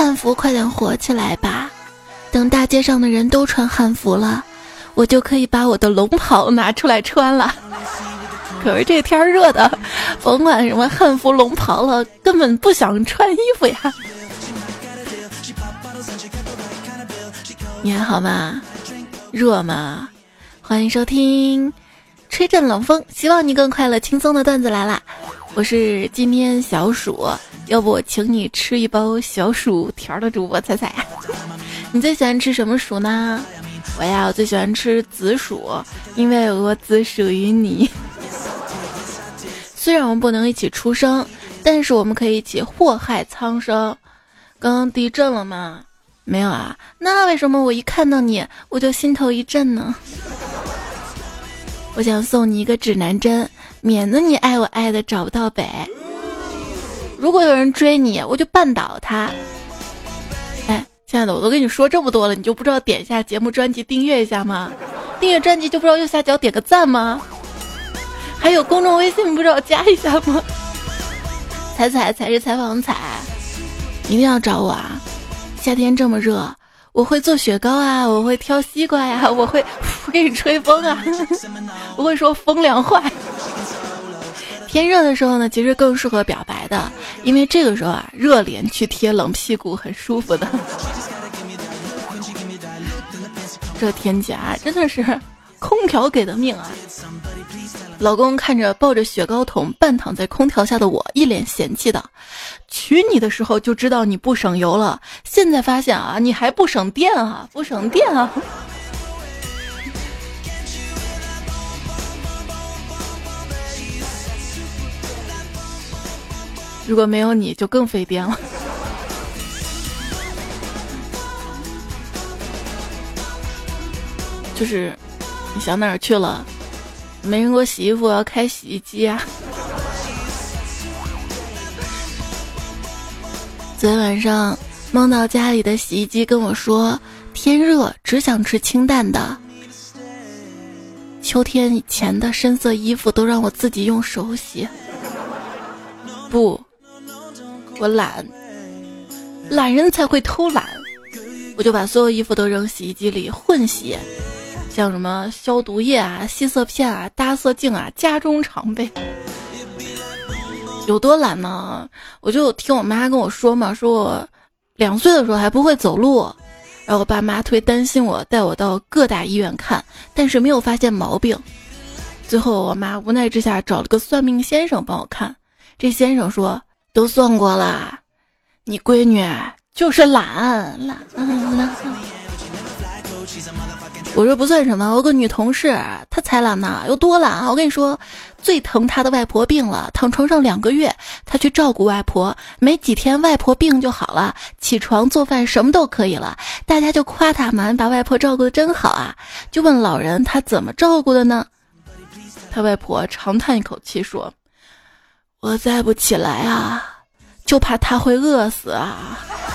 汉服快点火起来吧，等大街上的人都穿汉服了，我就可以把我的龙袍拿出来穿了。可是这天热的，甭管什么汉服龙袍了，根本不想穿衣服呀。你还好吗？热吗？欢迎收听吹阵冷风，希望你更快乐轻松的段子来啦。我是今天小暑，要不我请你吃一包小薯条的主播彩彩。你最喜欢吃什么薯呢？我最喜欢吃紫薯，因为我只属于你。虽然我们不能一起出生，但是我们可以一起祸害苍生。刚刚地震了吗？没有啊，那为什么我一看到你我就心头一震呢？我想送你一个指南针，免得你爱我爱的找不到北。如果有人追你，我就绊倒他。哎，亲爱的，我都跟你说这么多了，你就不知道点一下节目专辑订阅一下吗？订阅专辑就不知道右下角点个赞吗？还有公众微信不知道加一下吗？彩是采访彩，一定要找我啊！夏天这么热，我会做雪糕啊，我会挑西瓜呀，我会给你吹风啊，我会说风凉坏。天热的时候呢，其实更适合表白的，因为这个时候啊，热脸去贴冷屁股很舒服的。这天气啊，真的是空调给的命啊！老公看着抱着雪糕桶半躺在空调下的我，一脸嫌弃的：娶你的时候就知道你不省油了，现在发现啊，你还不省电啊，不省电啊！如果没有你就更费电了。就是你想哪儿去了？没人给我洗衣服，要开洗衣机啊！昨天晚上梦到家里的洗衣机跟我说，天热只想吃清淡的。秋天以前的深色衣服都让我自己用手洗。不，我懒人才会偷懒，我就把所有衣服都扔洗衣机里混洗。像什么消毒液啊、吸色片啊、搭色镜啊，家中常备。有多懒呢？我就听我妈跟我说嘛，说我2岁的时候还不会走路，然后我爸妈特别担心我，带我到各大医院看，但是没有发现毛病。最后我妈无奈之下找了个算命先生帮我看，这先生说都算过了，你闺女就是懒。我说不算什么，我有个女同事，她才懒呢，有多懒啊！我跟你说，最疼她的外婆病了，躺床上2个月，她去照顾外婆，没几天外婆病就好了，起床做饭什么都可以了，大家就夸她嘛，把外婆照顾得真好啊！就问老人她怎么照顾的呢？她外婆长叹一口气说：“我再不起来啊，就怕她会饿死啊。”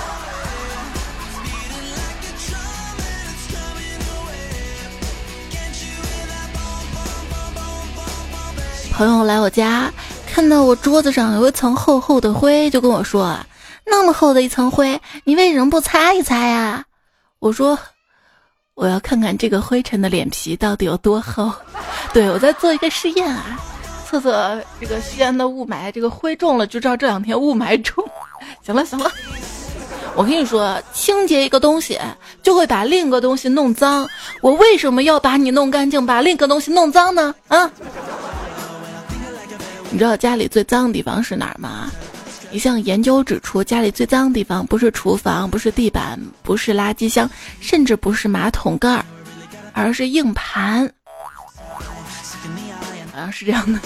朋友来我家，看到我桌子上有一层厚厚的灰，就跟我说：“那么厚的一层灰，你为什么不擦一擦呀？”我说：“我要看看这个灰尘的脸皮到底有多厚。”对，我在做一个试验啊，测测这个西安的雾霾，这个灰重了就知道这2天雾霾重。行了，我跟你说，清洁一个东西就会把另一个东西弄脏，我为什么要把你弄干净，把另一个东西弄脏呢？啊！你知道家里最脏的地方是哪儿吗？一项研究指出，家里最脏的地方不是厨房，不是地板，不是垃圾箱，甚至不是马桶盖，而是硬盘。好像是这样的。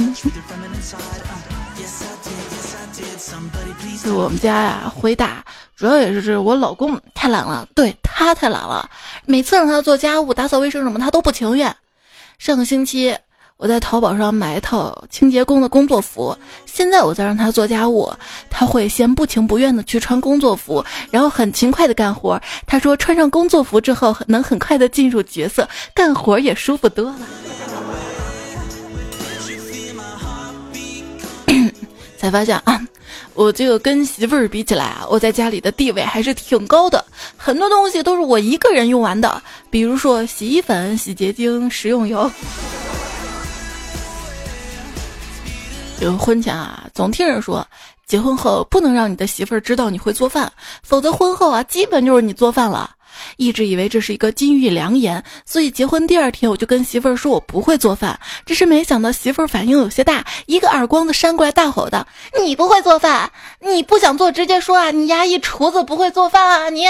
就我们家呀，灰大，主要也是我老公太懒了，对，他太懒了，每次让他做家务、打扫卫生什么，他都不情愿。上个星期我在淘宝上买一套清洁工的工作服，现在我再让他做家务，他会先不情不愿的去穿工作服，然后很勤快的干活。他说穿上工作服之后能很快的进入角色，干活也舒服多了。才发现啊， 我这个跟媳妇儿比起来啊，我在家里的地位还是挺高的，很多东西都是我一个人用完的，比如说洗衣粉、洗洁精、食用油。这个婚前啊，总听人说结婚后不能让你的媳妇儿知道你会做饭，否则婚后啊基本就是你做饭了。一直以为这是一个金玉良言，所以结婚第2天我就跟媳妇儿说我不会做饭，只是没想到媳妇儿反应有些大，一个耳光子扇过来，大吼道：你不会做饭，你不想做直接说啊，你压抑厨子不会做饭啊，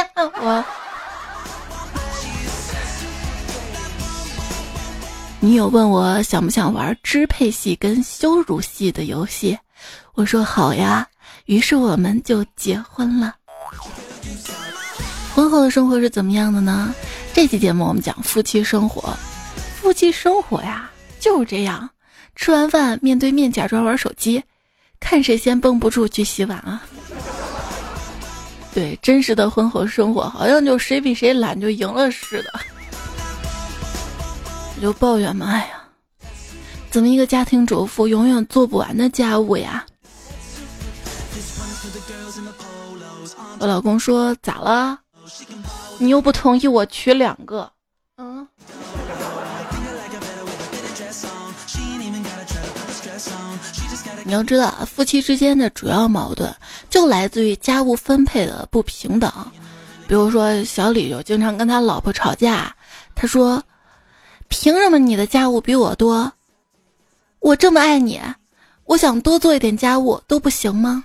你有问我想不想玩支配系跟羞辱系的游戏，我说好呀，于是我们就结婚了。婚后的生活是怎么样的呢？这期节目我们讲夫妻生活。夫妻生活呀就是这样，吃完饭面对面假装玩手机，看谁先绷不住去洗碗啊。对，真实的婚后生活好像就谁比谁懒就赢了似的。我就抱怨嘛，哎呀，怎么一个家庭主妇永远做不完的家务呀？我老公说咋了？你又不同意我娶2个。你要知道，夫妻之间的主要矛盾就来自于家务分配的不平等。比如说小李就经常跟他老婆吵架，他说凭什么你的家务比我多？我这么爱你，我想多做一点家务都不行吗？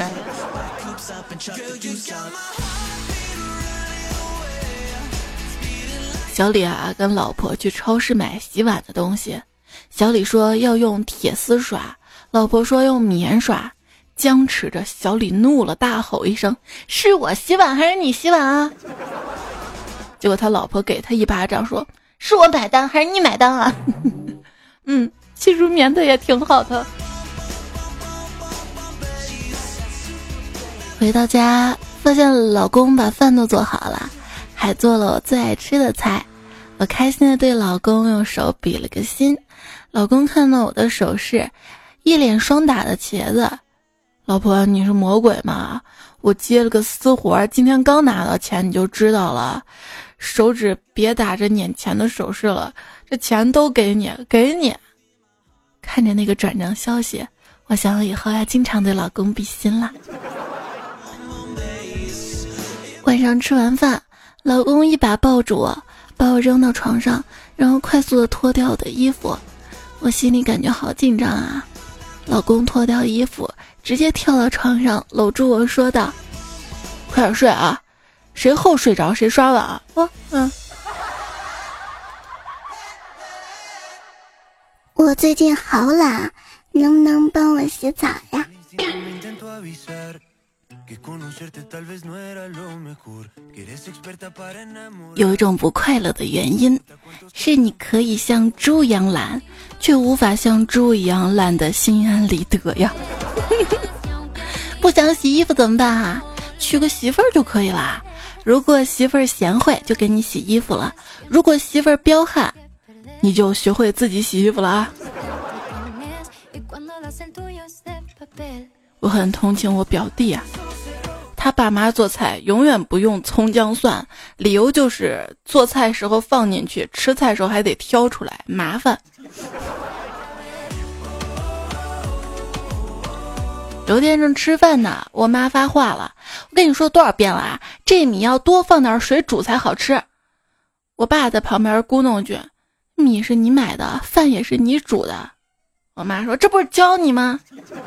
小李啊跟老婆去超市买洗碗的东西，小李说要用铁丝刷，老婆说用棉刷，僵持着，小李怒了，大吼一声：是我洗碗还是你洗碗啊？结果他老婆给他一巴掌说：是我买单还是你买单啊？其实棉的也挺好的。回到家发现老公把饭都做好了，还做了我最爱吃的菜，我开心地对老公用手比了个心。老公看到我的手势，一脸双打的茄子。老婆，你是魔鬼吗？我接了个私活，今天刚拿到钱你就知道了，手指别打着撵钱的手势了，这钱都给你。看着那个转账消息，我想以后要经常对老公比心了。晚上吃完饭，老公一把抱住我，把我扔到床上，然后快速地脱掉我的衣服。我心里感觉好紧张啊。老公脱掉衣服，直接跳到床上，搂住我说道：快点睡啊，谁后睡着谁刷碗啊。 我最近好懒，能不能帮我洗澡呀？ 有一种不快乐的原因，是你可以像猪一样懒，却无法像猪一样懒得心安理得呀。不想洗衣服怎么办啊？娶个媳妇儿就可以啦。如果媳妇儿贤惠，就给你洗衣服了；如果媳妇儿彪悍，你就学会自己洗衣服了啊。我很同情我表弟啊，他爸妈做菜永远不用葱姜蒜，理由就是做菜时候放进去，吃菜时候还得挑出来，麻烦。有天正吃饭呢，我妈发话了：我跟你说多少遍了啊，这米要多放点水煮才好吃。我爸在旁边咕哝句：米是你买的，饭也是你煮的。我妈说：这不是教你吗？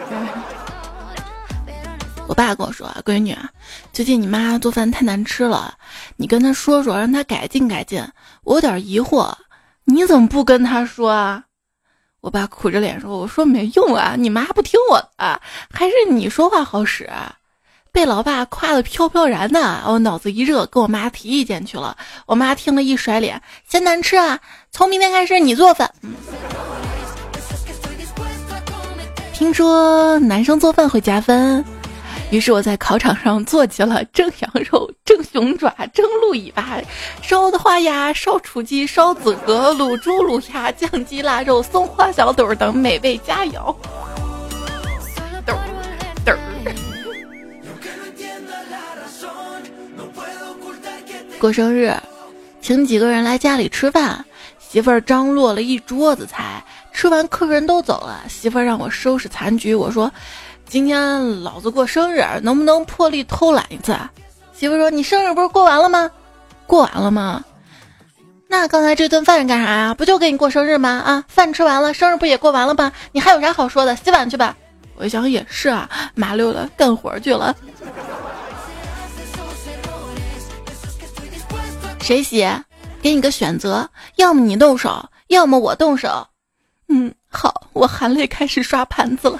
我爸跟我说：闺女啊，最近你妈做饭太难吃了，你跟她说说，让她改进改进。我有点疑惑，你怎么不跟她说啊？我爸苦着脸说：我说没用啊，你妈不听我的，还是你说话好使啊。被老爸夸得飘飘然的，我脑子一热，跟我妈提意见去了。我妈听了一甩脸：嫌难吃啊，从明天开始你做饭。听说男生做饭会加分，于是我在考场上做起了蒸羊肉、蒸熊爪、蒸鹿尾巴、烧的花鸭、烧雏鸡、烧子鹅、卤猪、卤鸭、酱鸡、腊肉、松花小肚等美味佳肴。 过生日，请几个人来家里吃饭，媳妇儿张罗了一桌子菜，吃完客人都走了，媳妇儿让我收拾残局，我说今天老子过生日，能不能破例偷懒一次？媳妇儿说你生日不是过完了吗？过完了吗？那刚才这顿饭是干啥呀？不就给你过生日吗？啊，饭吃完了，生日不也过完了吗？你还有啥好说的？洗碗去吧。我一想也是啊，麻溜的干活去了。谁洗？给你个选择，要么你动手，要么我动手。好，我含泪开始刷盘子了。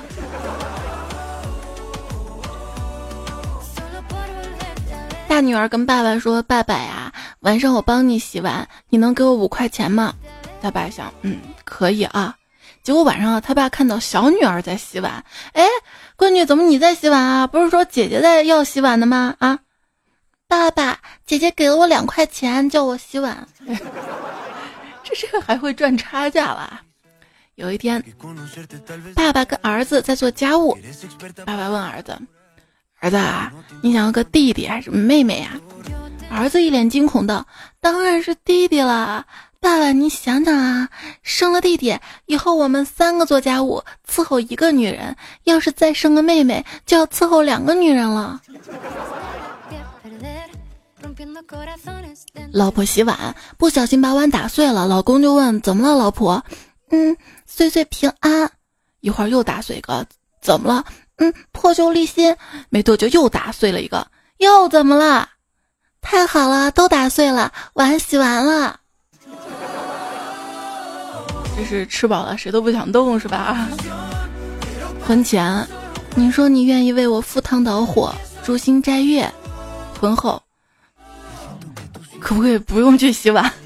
大女儿跟爸爸说：“爸爸呀，晚上我帮你洗碗，你能给我5块钱吗？”他爸想，可以啊。结果晚上他爸看到小女儿在洗碗，哎，闺女怎么你在洗碗啊？不是说姐姐在要洗碗的吗？啊，爸爸，姐姐给了我2块钱叫我洗碗，这个还会赚差价了。有一天，爸爸跟儿子在做家务，爸爸问儿子：“儿子啊，你想要个弟弟还是妹妹呀？”儿子一脸惊恐道：“当然是弟弟啦！爸爸，你想想啊，生了弟弟以后，我们3个做家务，伺候1个女人；要是再生个妹妹，就要伺候2个女人了。”老婆洗碗不小心把碗打碎了，老公就问：“怎么了，老婆？”“岁岁平安。”一会儿又打碎一个，“怎么了？”“破旧立新。”没多久又打碎了一个，又怎么了？“太好了，都打碎了，碗洗完了。”这是吃饱了谁都不想动是吧？婚前你说你愿意为我赴汤蹈火，诛心摘月，婚后可不可以不用去洗碗？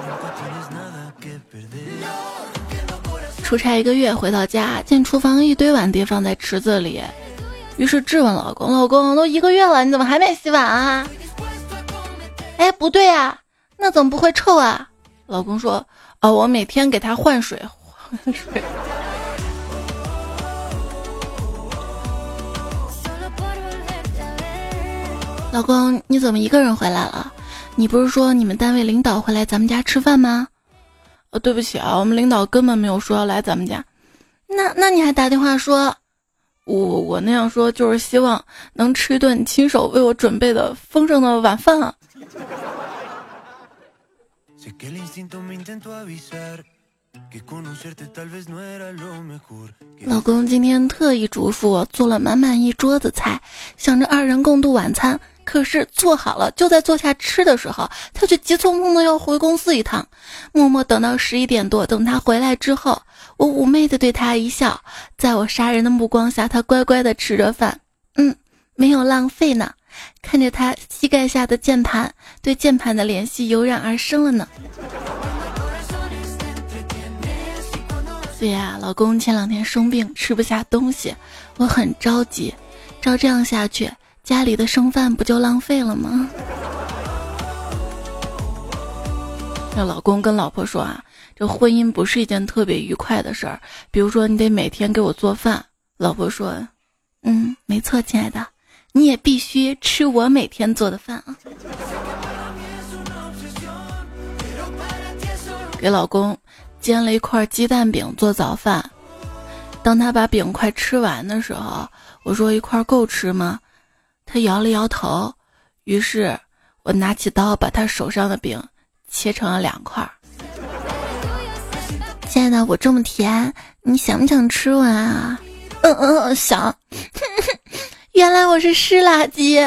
出差1个月回到家，见厨房一堆碗碟放在池子里，于是质问老公：“老公，都1个月了，你怎么还没洗碗啊？”“哎，不对啊，那怎么不会臭啊？”老公说：“我每天给他换水。”老公，你怎么一个人回来了？你不是说你们单位领导会来咱们家吃饭吗？对不起啊，我们领导根本没有说要来咱们家。那你还打电话说？我那样说就是希望能吃一顿亲手为我准备的丰盛的晚饭啊。老公今天特意嘱咐我做了满满一桌子菜，想着2人共度晚餐。可是做好了，就在坐下吃的时候，他却急匆匆的要回公司一趟。默默等到11点多，等他回来之后，我妩媚的对他一笑，在我杀人的目光下，他乖乖的吃着饭，没有浪费呢。看着他膝盖下的键盘，对键盘的联系油然而生了呢。对呀，老公前2天生病，吃不下东西，我很着急。照这样下去，家里的剩饭不就浪费了吗？那老公跟老婆说啊，这婚姻不是一件特别愉快的事儿，比如说你得每天给我做饭。老婆说，没错，亲爱的，你也必须吃我每天做的饭啊。给老公煎了一块鸡蛋饼做早饭，当他把饼快吃完的时候，我说一块够吃吗？他摇了摇头，于是我拿起刀把他手上的饼切成了2块。亲爱的，我这么甜，你想不想吃完啊？想。原来我是湿垃圾。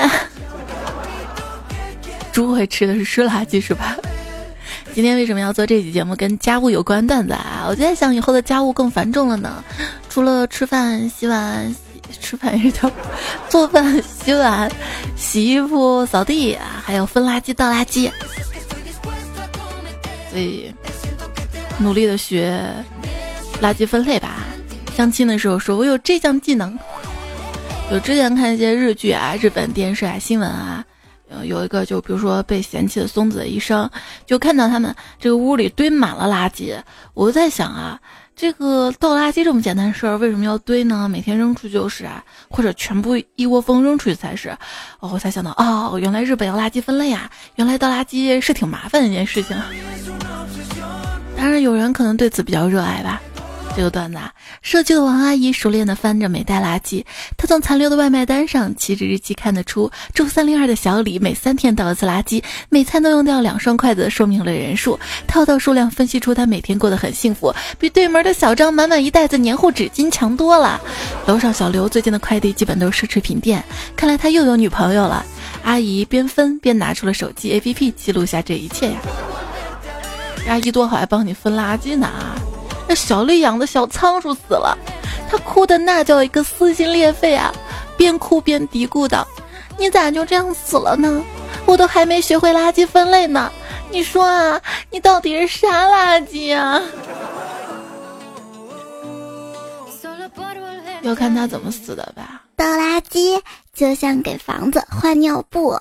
猪会吃的是湿垃圾是吧？今天为什么要做这期节目跟家务有关段子啊？我在想以后的家务更繁重了呢，除了吃饭洗碗，吃饭也是叫做饭洗碗洗衣服扫地，还有分垃圾倒垃圾，所以努力的学垃圾分类吧。相亲的时候说我有这项技能。有之前看一些日剧啊，日本电视啊，新闻啊，有一个就比如说被嫌弃的松子的一生，就看到他们这个屋里堆满了垃圾，我在想啊， 这个倒垃圾这么简单事儿，为什么要堆呢？每天扔出去就是啊，或者全部一窝蜂扔出去才是。我才想到，原来日本要垃圾分类啊，原来倒垃圾是挺麻烦的一件事情。当然，有人可能对此比较热爱吧。这个段子啊，社区的王阿姨熟练地翻着每袋垃圾，她从残留的外卖单上起着日期看得出，住302的小李每3天倒一次垃圾，每餐都用掉2双筷子，说明了人数，套到数量分析出他每天过得很幸福，比对门的小张满满一袋子黏糊纸巾强多了。楼上小刘最近的快递基本都是奢侈品店，看来他又有女朋友了。阿姨边分边拿出了手机 APP 记录下这一切呀。阿姨多好，还帮你分垃圾呢。那小丽养的小仓鼠死了，她哭的那叫一个撕心裂肺啊，边哭边嘀咕道：你咋就这样死了呢？我都还没学会垃圾分类呢，你说啊，你到底是啥垃圾啊？要看他怎么死的吧。 倒垃圾就像给房子换尿布。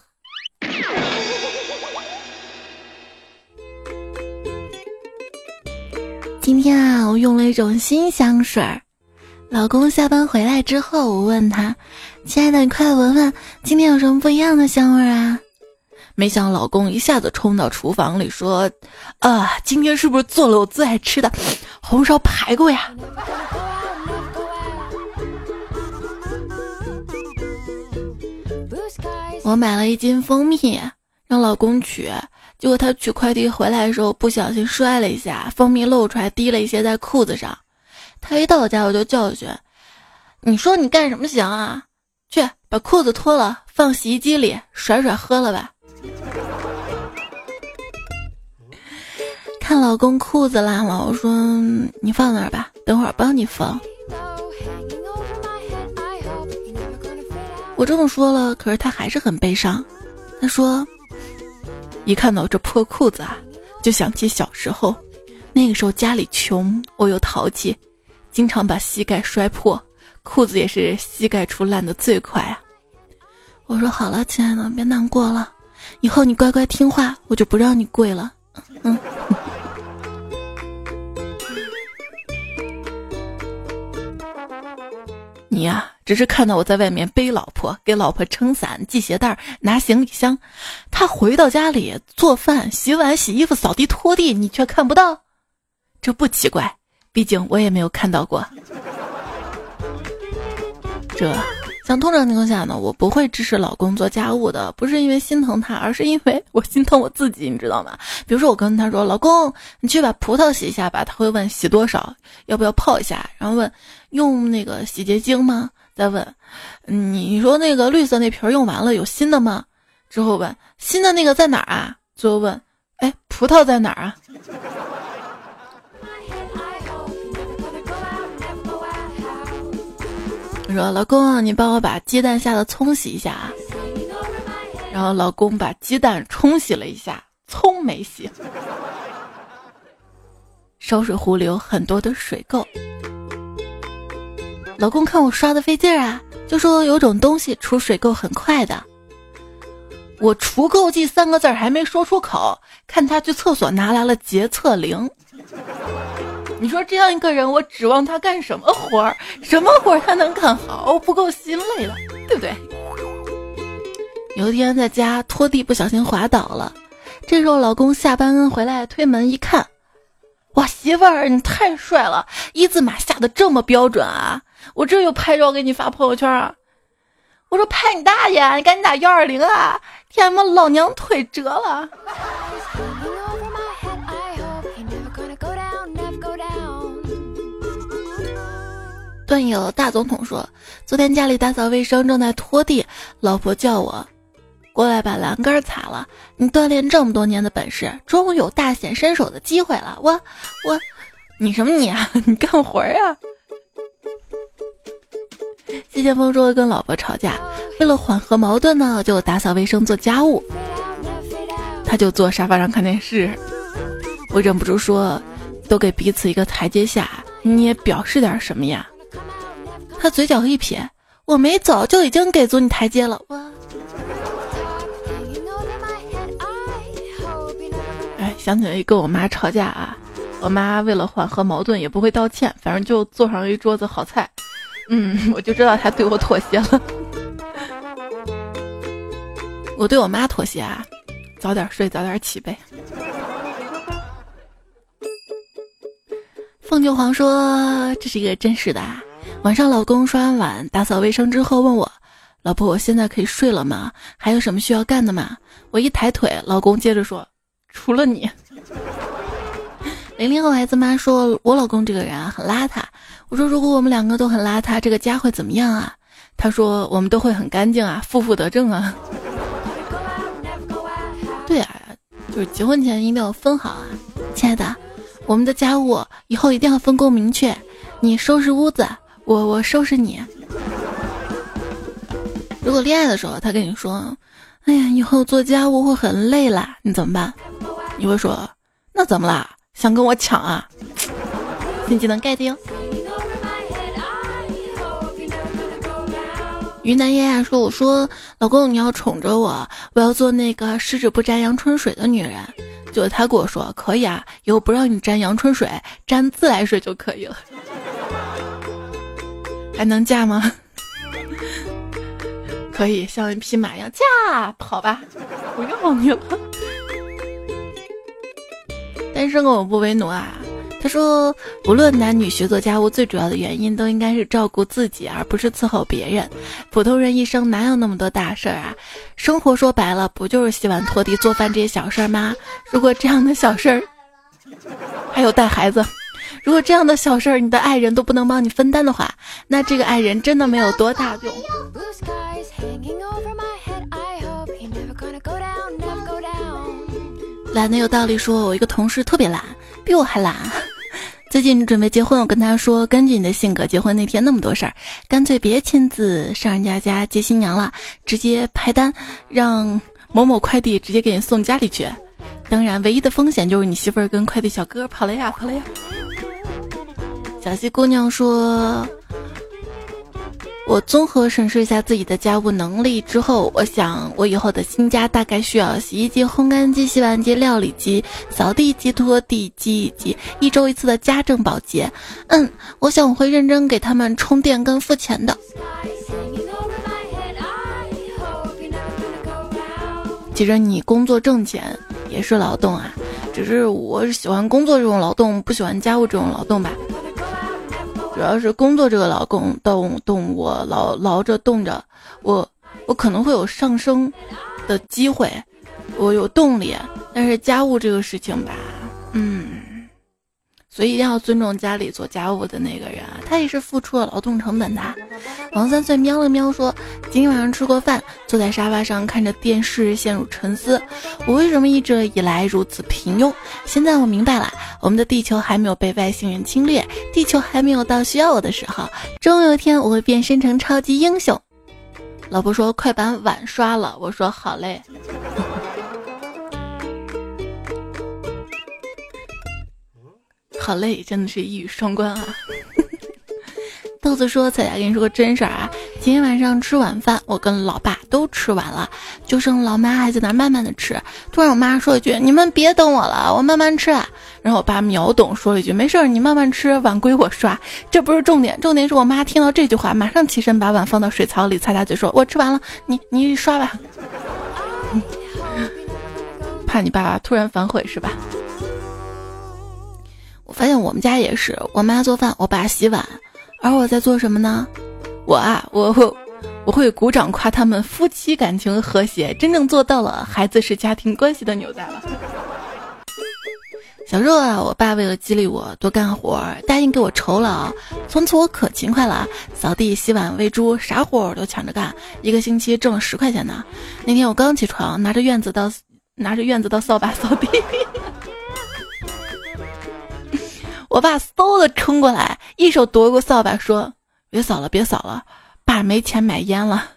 今天啊，我用了一种新香水儿。老公下班回来之后，我问他：亲爱的，你快闻闻，今天有什么不一样的香味啊？没想到老公一下子冲到厨房里说：今天是不是做了我最爱吃的红烧排骨呀？我买了1斤蜂蜜让老公取，结果他取快递回来的时候不小心摔了一下，蜂蜜漏出来滴了一些在裤子上。他一到家我就教训：你说你干什么行啊？去把裤子脱了放洗衣机里甩甩喝了吧。看老公裤子烂了，我说你放那儿吧，等会儿帮你缝。我这么说了，可是他还是很悲伤。他说一看到这破裤子啊，就想起小时候，那个时候家里穷，我又淘气，经常把膝盖摔破，裤子也是膝盖处烂的最快啊。我说好了，亲爱的，别难过了，以后你乖乖听话，我就不让你跪了。你呀，只是看到我在外面背老婆，给老婆撑伞、系鞋带、拿行李箱，他回到家里做饭、洗碗、洗衣服、扫地、拖地，你却看不到，这不奇怪，毕竟我也没有看到过。像通常情况下呢，我不会支持老公做家务的，不是因为心疼他，而是因为我心疼我自己，你知道吗？比如说我跟他说，老公你去把葡萄洗一下吧，他会问洗多少，要不要泡一下，然后问用那个洗洁精吗？再问你说那个绿色那瓶用完了有新的吗？之后问新的那个在哪儿啊？最后问葡萄在哪儿啊？我说老公你帮我把鸡蛋下的葱洗一下啊。然后老公把鸡蛋冲洗了一下，葱没洗。烧水壶里有很多的水垢。老公看我刷的费劲啊，就说有种东西除水垢很快的。我除垢剂3个字还没说出口，看他去厕所拿来了洁厕灵。你说这样一个人，我指望他干什么活儿？什么活儿他能干好？不够心累了，对不对？有一天在家拖地不小心滑倒了，这时候老公下班回来推门一看，哇，媳妇儿你太帅了，1字马下的这么标准啊，我这又拍照给你发朋友圈啊。我说拍你大爷，你赶紧打120啊，天妈老娘腿折了。段友大总统说，昨天家里打扫卫生正在拖地，老婆叫我过来把栏杆擦了，你锻炼这么多年的本事，终于有大显身手的机会了。我你什么你啊，你干活啊。谢剑锋说跟老婆吵架，为了缓和矛盾呢，就打扫卫生做家务，他就坐沙发上看电视。我忍不住说，都给彼此一个台阶下，你也表示点什么呀。他嘴角一撇，我没走就已经给足你台阶了。想起来跟我妈吵架啊， 我妈为了缓和矛盾也不会道歉，反正就做上一桌子好菜。我就知道她对我妥协了。我对我妈妥协啊，早点睡早点起呗。凤九皇说这是一个真实的啊，晚上老公刷完碗打扫卫生之后问我，老婆我现在可以睡了吗？还有什么需要干的吗？我一抬腿，老公接着说除了你。00后孩子妈说我老公这个人啊很邋遢，我说如果我们两个都很邋遢，这个家会怎么样啊？他说我们都会很干净啊，负负得正啊。对啊，就是结婚前一定要分好啊。亲爱的，我们的家务以后一定要分工明确，你收拾屋子，我收拾你。如果恋爱的时候他跟你说，哎呀以后做家务会很累啦，你怎么办？你会说那怎么啦，想跟我抢啊？新技能 get 哟。云南丫丫说，我说老公你要宠着我，我要做那个十指不沾阳春水的女人。结果他跟我说可以啊，以后不让你沾阳春水，沾自来水就可以了。还能嫁吗？可以像一匹马一样驾跑吧，不要你了。单身狗不为奴啊。他说无论男女学做家务最主要的原因都应该是照顾自己，而不是伺候别人。普通人一生哪有那么多大事儿啊？生活说白了不就是洗碗拖地做饭这些小事儿吗？如果这样的小事儿，还有带孩子，如果这样的小事儿你的爱人都不能帮你分担的话，那这个爱人真的没有多大用。懒得有道理说，我一个同事特别懒，比我还懒。最近准备结婚，我跟他说，根据你的性格，结婚那天那么多事儿，干脆别亲自上人家家接新娘了，直接排单，让某某快递直接给你送家里去。当然，唯一的风险就是你媳妇儿跟快递小哥跑了呀。小西姑娘说，我综合审视一下自己的家务能力之后，我想我以后的新家大概需要洗衣机、烘干机、洗碗机、料理机、扫地机、拖地机以及1周1次的家政保洁。我想我会认真给他们充电跟付钱的。其实你工作挣钱也是劳动啊，只是我是喜欢工作这种劳动，不喜欢家务这种劳动吧。主要是工作这个劳动我劳着动着，我可能会有上升的机会，我有动力。但是家务这个事情吧，所以一定要尊重家里做家务的那个人啊，他也是付出了劳动成本的。王3岁喵了喵说，今天晚上吃过饭，坐在沙发上看着电视陷入沉思，我为什么一直以来如此平庸？现在我明白了，我们的地球还没有被外星人侵略，地球还没有到需要我的时候，终有一天我会变身成超级英雄。老婆说快把碗刷了，我说好嘞。好累，真的是一语双关啊。豆子说，彩彩跟你说个真事儿啊，今天晚上吃晚饭，我跟老爸都吃完了，就剩老妈还在那慢慢的吃。突然我妈说一句，你们别等我了，我慢慢吃啊。然后我爸秒懂说了一句，没事儿，你慢慢吃，碗归我刷。这不是重点，重点是我妈听到这句话马上起身把碗放到水槽里擦擦嘴说，我吃完了，你刷吧。怕你爸爸突然反悔是吧？我发现我们家也是，我妈做饭，我爸洗碗，而我在做什么呢？我会鼓掌夸他们夫妻感情和谐，真正做到了孩子是家庭关系的纽带了。小时候啊，我爸为了激励我多干活，答应给我酬劳，从此我可勤快了，扫地、洗碗、喂猪，啥活我都抢着干，一个星期挣了10块钱呢。那天我刚起床，拿着院子刀扫把扫地。我爸嗖的冲过来，一手夺过扫把说，别扫了，爸没钱买烟了。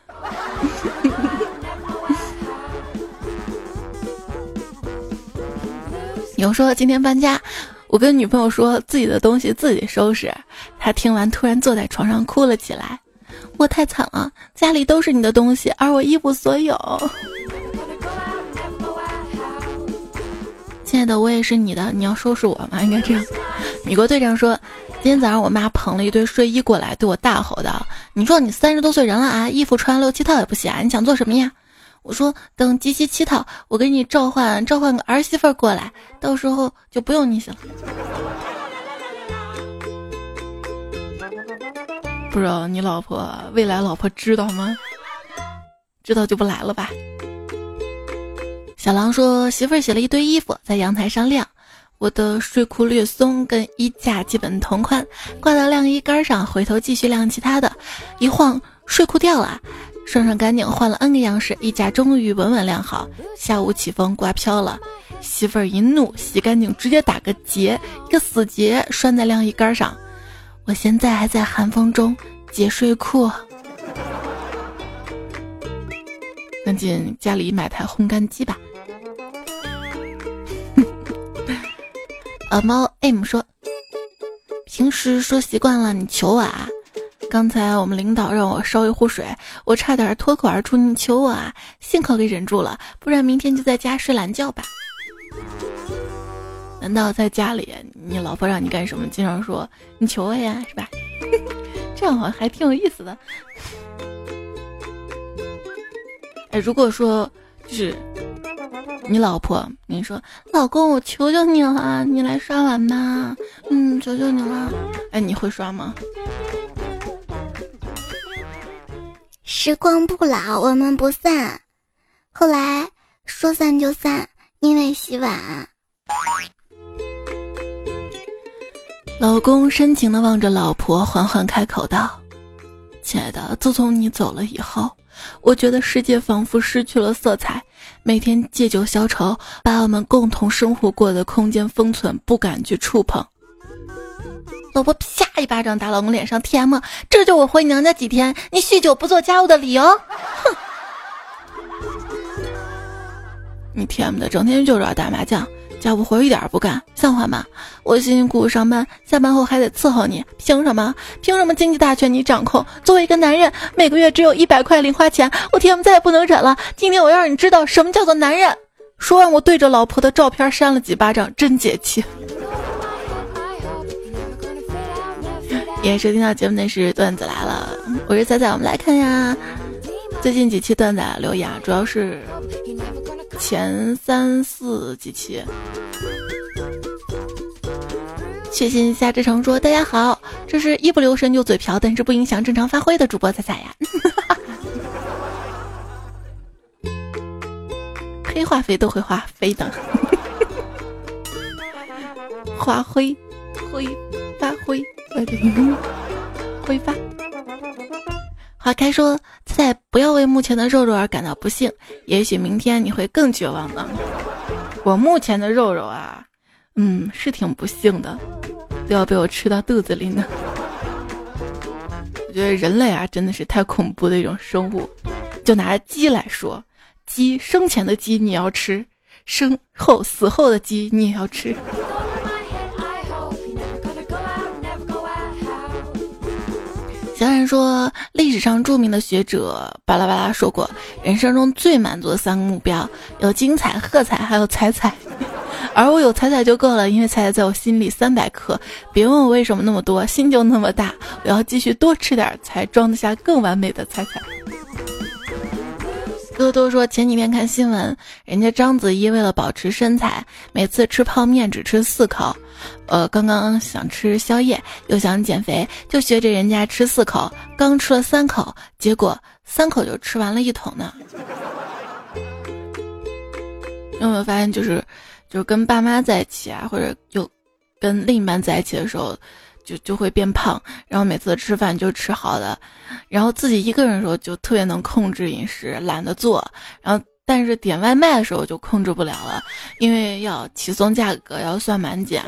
有说今天搬家，我跟女朋友说自己的东西自己收拾，她听完突然坐在床上哭了起来，我太惨了，家里都是你的东西，而我一无所有。亲爱的，我也是你的，你要收拾我吗？应该这样。米国队长说，今天早上我妈捧了一堆睡衣过来，对我大吼道：“你说你30多岁人了啊，衣服穿6、7套也不洗啊，你想做什么呀？”我说：“等集齐7套，我给你召唤个儿媳妇过来，到时候就不用你洗了。”不知道你未来老婆知道吗？知道就不来了吧。小狼说，媳妇儿洗了一堆衣服在阳台上晾，我的睡裤略松，跟衣架基本同宽，挂到晾衣杆上，回头继续晾其他的，一晃睡裤掉了，顺干净换了 N 个样式，衣架终于稳稳晾好。下午起风刮飘了，媳妇儿一怒，洗干净直接打个结，一个死结拴在晾衣杆上。我现在还在寒风中解睡裤，赶紧家里买台烘干机吧。猫 M 说，平时说习惯了你求我啊，刚才我们领导让我烧一壶水，我差点脱口而出你求我啊，幸亏给忍住了，不然明天就在家睡懒觉吧。难道在家里你老婆让你干什么经常说你求我呀，是吧？这样好像还挺有意思的。如果说就是你老婆跟你说，老公我求求你了，你来刷碗吧，求求你了，你会刷吗？ 时光不老，我们不散。后来说散就散，因为洗碗。 老公深情地望着老婆，缓缓开口道，亲爱的，自从你走了以后，我觉得世界仿佛失去了色彩，每天借酒消愁，把我们共同生活过的空间封存，不敢去触碰。老婆啪一巴掌打老公脸上， TM， 这就我回娘家几天你酗酒不做家务的理由。哼，你 TM 的整天就知道打麻将，家务活一点不干，像话吗？我辛辛苦苦上班，下班后还得伺候你，凭什么？凭什么经济大权你掌控？作为一个男人，每个月只有100块零花钱，我天，再也不能忍了！今天我要让你知道什么叫做男人！说完，我对着老婆的照片扇了几巴掌，真解气。也收听到节目的是段子来了，我是彩彩，我们来看呀，最近几期段子留言，主要是前3、4几期。确信夏志成说，大家好，这是一不留神就嘴瓢，但是不影响正常发挥的主播彩彩呀。黑化肥都会化肥的。花灰挥发灰挥发。花开说，彩彩不要为目前的肉肉而感到不幸，也许明天你会更绝望的。我目前的肉肉啊，是挺不幸的，都要被我吃到肚子里呢。我觉得人类啊，真的是太恐怖的一种生物。就拿鸡来说，鸡生前的鸡你要吃，死后的鸡你也要吃。小冉说，历史上著名的学者巴拉巴拉说过，人生中最满足的3个目标有精彩、喝彩还有彩彩。而我有彩彩就够了，因为彩彩在我心里300克，别问我为什么那么多，心就那么大，我要继续多吃点才装得下更完美的彩彩。哥多说，前几天看新闻，人家章子怡为了保持身材，每次吃泡面只吃4口。刚刚想吃宵夜，又想减肥，就学着人家吃4口，刚吃了3口，结果3口就吃完了1桶呢。有没有发现，就是跟爸妈在一起啊，或者就跟另一半在一起的时候，就会变胖，然后每次吃饭就吃好的，然后自己一个人的时候就特别能控制饮食，懒得做，然后但是点外卖的时候就控制不了了，因为要起送价格，要算满减。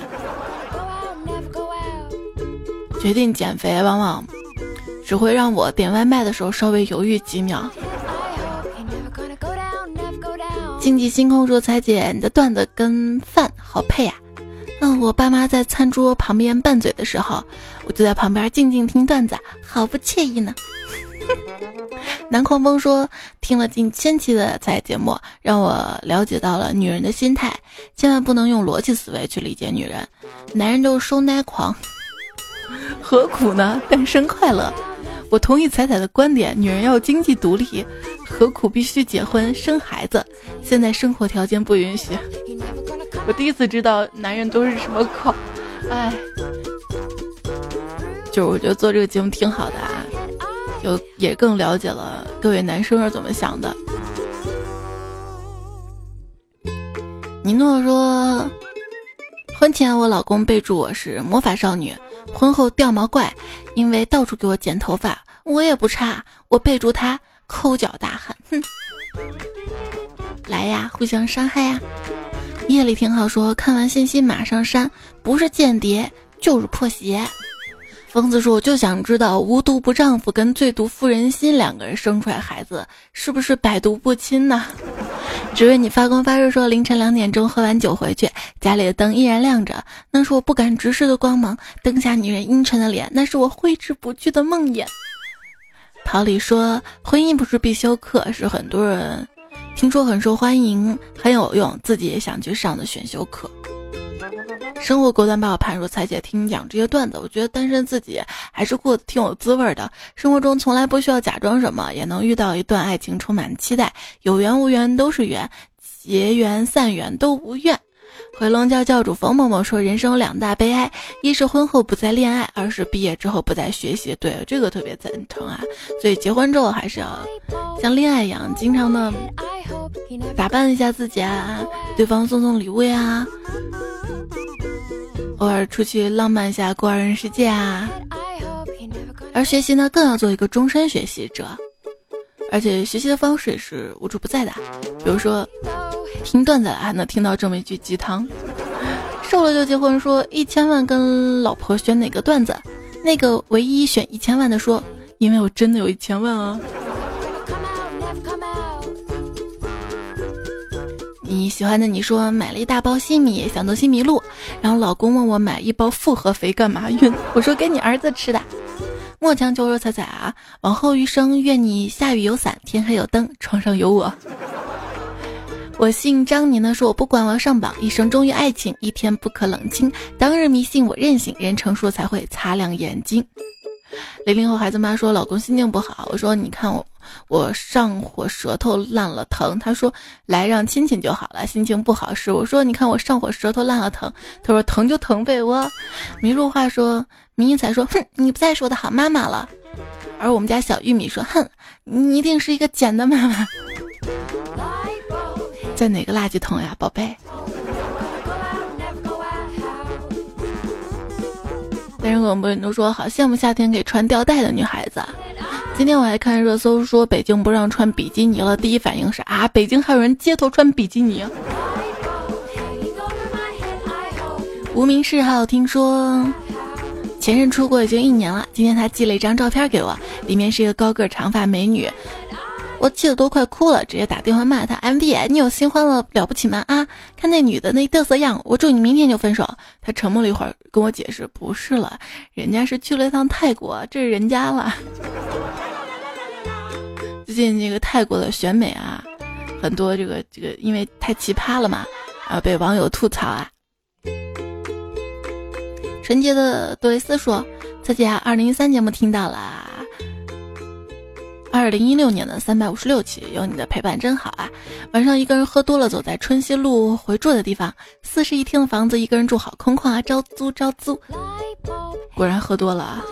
决定减肥往往只会让我点外卖的时候稍微犹豫几秒。经济星空说，彩姐你的段子跟饭好配呀。我爸妈在餐桌旁边拌嘴的时候，我就在旁边静静听段子，好不惬意呢。 南狂风说，听了近1000期的采节目，让我了解到了女人的心态，千万不能用逻辑思维去理解女人。男人都是收奶狂，何苦呢？单身快乐。我同意彩彩的观点，女人要经济独立，何苦必须结婚生孩子？现在生活条件不允许。我第一次知道男人都是什么靠，哎，就是我觉得做这个节目挺好的啊，就也更了解了各位男生是怎么想的。尼诺说，婚前我老公备注我是魔法少女，婚后掉毛怪，因为到处给我剪头发。我也不差，我备注他抠脚大汉，哼，来呀，互相伤害呀。夜里挺好说，看完信息马上删，不是间谍就是破鞋。疯子说，我就想知道无毒不丈夫跟最毒妇人心两个人生出来孩子是不是百毒不侵呢？只为你发光发热说，凌晨2点钟喝完酒回去，家里的灯依然亮着，那是我不敢直视的光芒，灯下女人阴沉的脸，那是我挥之不去的梦魇。桃李说，婚姻不是必修课，是很多人听说很受欢迎很有用，自己也想去上的选修课。生活果断把我判说，彩姐听你讲这些段子，我觉得单身自己还是过得挺有滋味的，生活中从来不需要假装什么，也能遇到一段爱情充满期待，有缘无缘都是缘，结缘散缘都无怨。回龙教教主冯某某说，人生有2大悲哀，一是婚后不再恋爱，二是毕业之后不再学习。对，这个特别赞成啊，所以结婚之后还是要像恋爱一样，经常的打扮一下自己啊，对方送送礼物呀，偶尔出去浪漫一下，过2人世界啊。而学习呢，更要做一个终身学习者，而且学习的方式也是无处不在的，比如说听段子还能听到这么一句鸡汤，瘦了就结婚说1000万跟老婆选哪个段子，那个唯一选1000万的说，因为我真的有1000万啊。你喜欢的你说，买了一大包新米，想做新米露，然后老公问我买一包复合肥干嘛用，我说给你儿子吃的。莫强求说，彩彩啊，往后余生愿你下雨有伞，天黑有灯，床上有我。我姓张，你呢说，我不管我要上榜，一生忠于爱情，一天不可冷清，当日迷信我任性，人成熟才会擦亮眼睛。00后孩子妈说，老公心情不好，我说你看我上火舌头烂了疼，他说来让亲亲就好了，心情不好时我说你看我上火舌头烂了疼，他说疼就疼呗。我迷路话说，明一才说，哼，你不再是我的好妈妈了。而我们家小玉米说，哼，你一定是一个捡的妈妈。在哪个垃圾桶呀，宝贝？但是很多人都说好羡慕夏天可以穿吊带的女孩子。今天我还看热搜说北京不让穿比基尼了，第一反应是啊，北京还有人街头穿比基尼。无名氏号听说前任出国已经1年了，今天他寄了一张照片给我，里面是一个高个长发美女，我气得都快哭了，直接打电话骂他 MV 你有新欢了了不起吗啊？看那女的那嘚瑟样，我祝你明天就分手。他沉默了一会儿跟我解释，不是了，人家是去了一趟泰国，这是人家了。最近这个泰国的选美啊，很多这个因为太奇葩了嘛，被网友吐槽啊。纯洁的多雷斯说，自己2013节目听到了2016年的356期，有你的陪伴真好啊！晚上一个人喝多了，走在春熙路回住的地方，41厅的房子一个人住好空旷啊，招租招租。果然喝多了啊！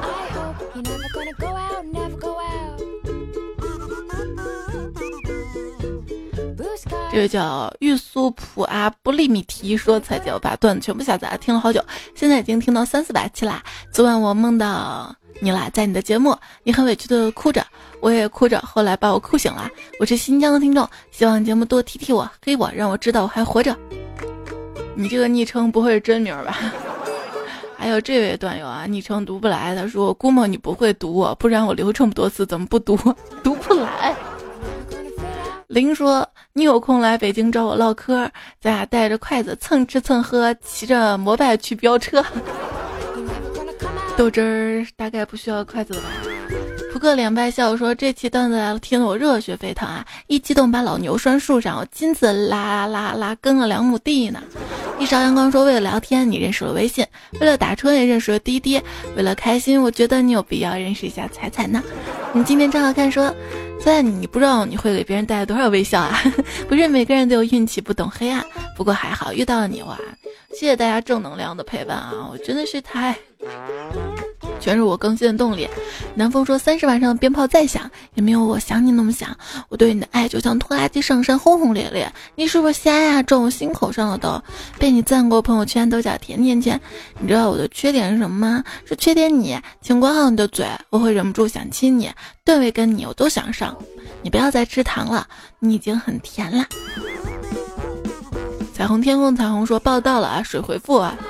这个叫玉苏普阿布利米提说，彩姐我把段子全部下载听了好久，现在已经听到300-400期啦。昨晚我梦到你啦，在你的节目，你很委屈的哭着，我也哭着，后来把我哭醒了。我是新疆的听众，希望节目多提提我，黑我，让我知道我还活着。你这个昵称不会是真名吧？还有这位段友啊，昵称读不来，他说估摸你不会读我，不然我留这么多次怎么不读？读不来。林说，你有空来北京找我唠嗑，咱俩带着筷子蹭吃蹭喝，骑着摩拜去飙车。豆汁儿大概不需要筷子了吧？蒲扑克脸败笑说这期段子来了，听得我热血沸腾啊！一激动把老牛拴树上，我亲自拉耕了2亩地呢。一勺阳光说为了聊天你认识了微信，为了打车也认识了滴滴，为了开心我觉得你有必要认识一下彩彩呢。你今天正好看说现在你不知道你会给别人带来多少微笑啊！不是每个人都有运气，不懂黑暗，不过还好遇到了你哇！谢谢大家正能量的陪伴啊！我真的是全是我更新的动力。南风说30晚上鞭炮再响也没有我想你那么响，我对你的爱就像拖拉机上山轰轰烈烈，你是不是瞎呀？撞我心口上了都，被你赞过朋友圈都叫甜甜圈。你知道我的缺点是什么吗？是缺点你，请管好你的嘴，我会忍不住想亲你，段位跟你我都想上，你不要再吃糖了，你已经很甜了。彩虹天空彩虹说报道了啊，水回复啊，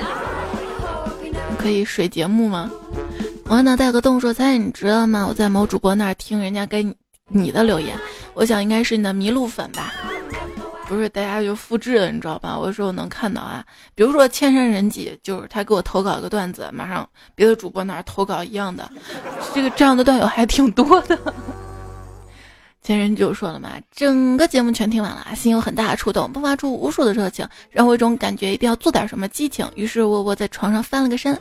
可以水节目吗？我脑袋有个洞说猜你知道吗？我在某主播那儿听人家给你的留言，我想应该是你的麋鹿粉吧，不是大家就复制了，你知道吧？我有时候能看到啊，比如说千山人迹，就是他给我投稿一个段子，马上别的主播那儿投稿一样的，这样的段友还挺多的。前人就说了嘛，整个节目全听完了，心有很大的触动，迸发出无数的热情，让我有一种感觉一定要做点什么激情，于是我窝在床上翻了个身。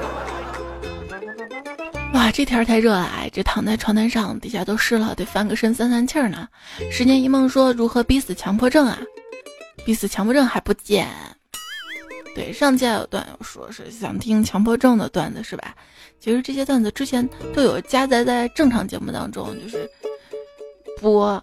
哇，这天太热了，这躺在床单上底下都湿了，得翻个身散气儿呢。10年一梦说如何逼死强迫症啊？逼死强迫症还不见。对，上期有段友说是想听强迫症的段子是吧？其实这些段子之前都有加载在正常节目当中，就是播，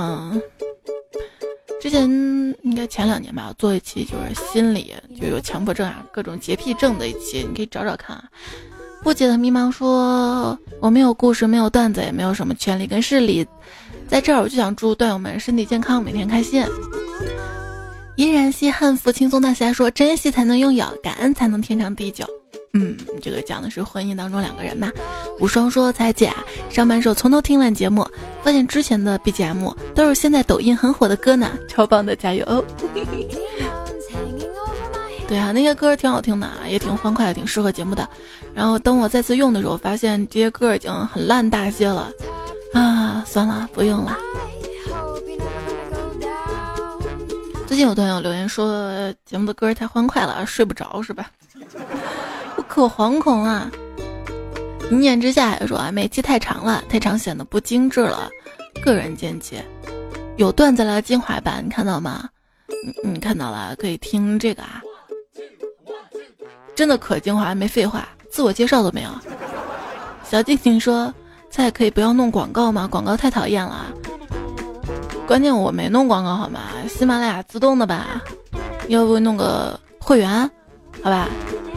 之前应该前2年吧，我做一期就是心理就有强迫症啊，各种洁癖症的一期，你可以找找看啊。不解的迷茫说我没有故事，没有段子，也没有什么权利跟势力，在这儿我就想祝段友们身体健康，每天开心。依然稀罕福轻松大侠说珍惜才能拥有，感恩才能天长地久。这个讲的是婚姻当中2个人嘛。无双说彩姐啊，上班时候从头听完节目，发现之前的 BGM 都是现在抖音很火的歌呢，超棒的，加油哦。对啊，那些歌挺好听的，也挺欢快的，挺适合节目的。然后等我再次用的时候，发现这些歌已经很烂大街了啊，算了，不用了。最近有段友留言说节目的歌太欢快了，睡不着是吧？我可惶恐啊！一念之下也说每期太长了，太长显得不精致了。个人见解，有段子来的精华版，你看到吗？你看到了，可以听这个啊。真的可精华，没废话，自我介绍都没有。小静静说再可以不要弄广告吗？广告太讨厌了，关键我没弄广告好吗？喜马拉雅自动的吧，要不弄个会员好吧。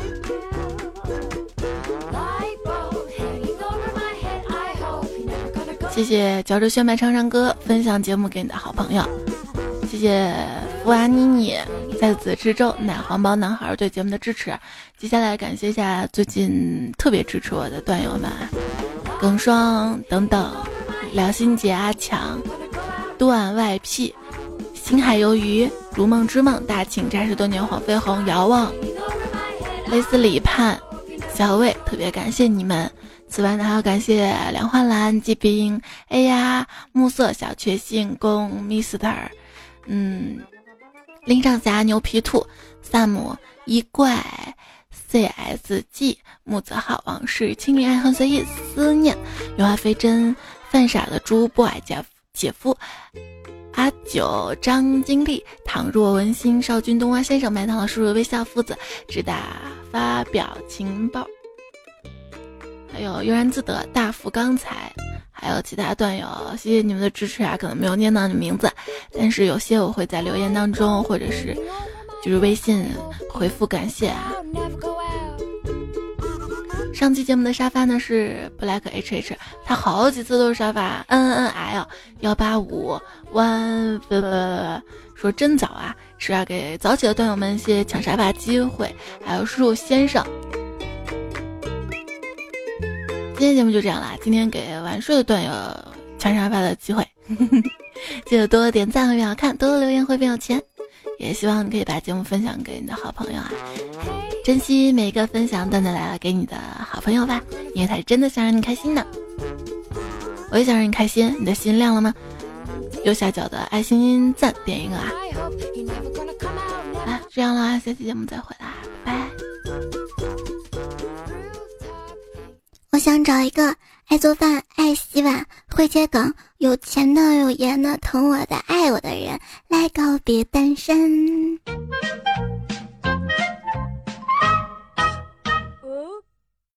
谢谢嚼着炫迈唱唱歌分享节目给你的好朋友，谢谢福娃妮妮在此之州奶黄包男孩对节目的支持。接下来感谢一下最近特别支持我的段友们，耿双等等，辽心杰阿强，段外 P， 星海鱿鱼，如梦之梦，大庆扎实多年黄飞鸿，遥望，雷斯里盼，小魏，特别感谢你们。此外呢，还要感谢梁焕兰、季冰、哎呀、暮色、小确幸、公 Mr， 林上侠、牛皮兔、萨姆、一怪、CSG、木子浩、往事、清明爱恨随意、思念、刘华飞真、犯傻的猪、不爱姐夫、阿九、张金丽、倘若文心、少君、冬瓜先生、麦当劳叔叔、微笑夫子、直达发表情报，还有悠然自得、大福刚才，还有其他段友，谢谢你们的支持啊！可能没有念到你名字，但是有些我会在留言当中或者是就是微信回复感谢啊。上期节目的沙发呢是 Black HH， 他好几次都是沙发 NNL 185 说真早啊，是要给早起的段友们一些抢沙发机会，还有叔叔先生。今天节目就这样啦，今天给晚睡的段友抢沙发的机会，记得多点赞会变好看，多留言会变有钱，也希望你可以把节目分享给你的好朋友啊，珍惜每一个分享段子来了给你的好朋友吧，因为他是真的想让你开心的。 我也想让你开心，你的心亮了吗？右下角的爱心赞点一个啊！这样啦，下期节目再回来，拜拜。 我想找一个爱做饭、爱洗碗、会接梗、有钱的、有颜的、疼我的、爱我的人来告别单身。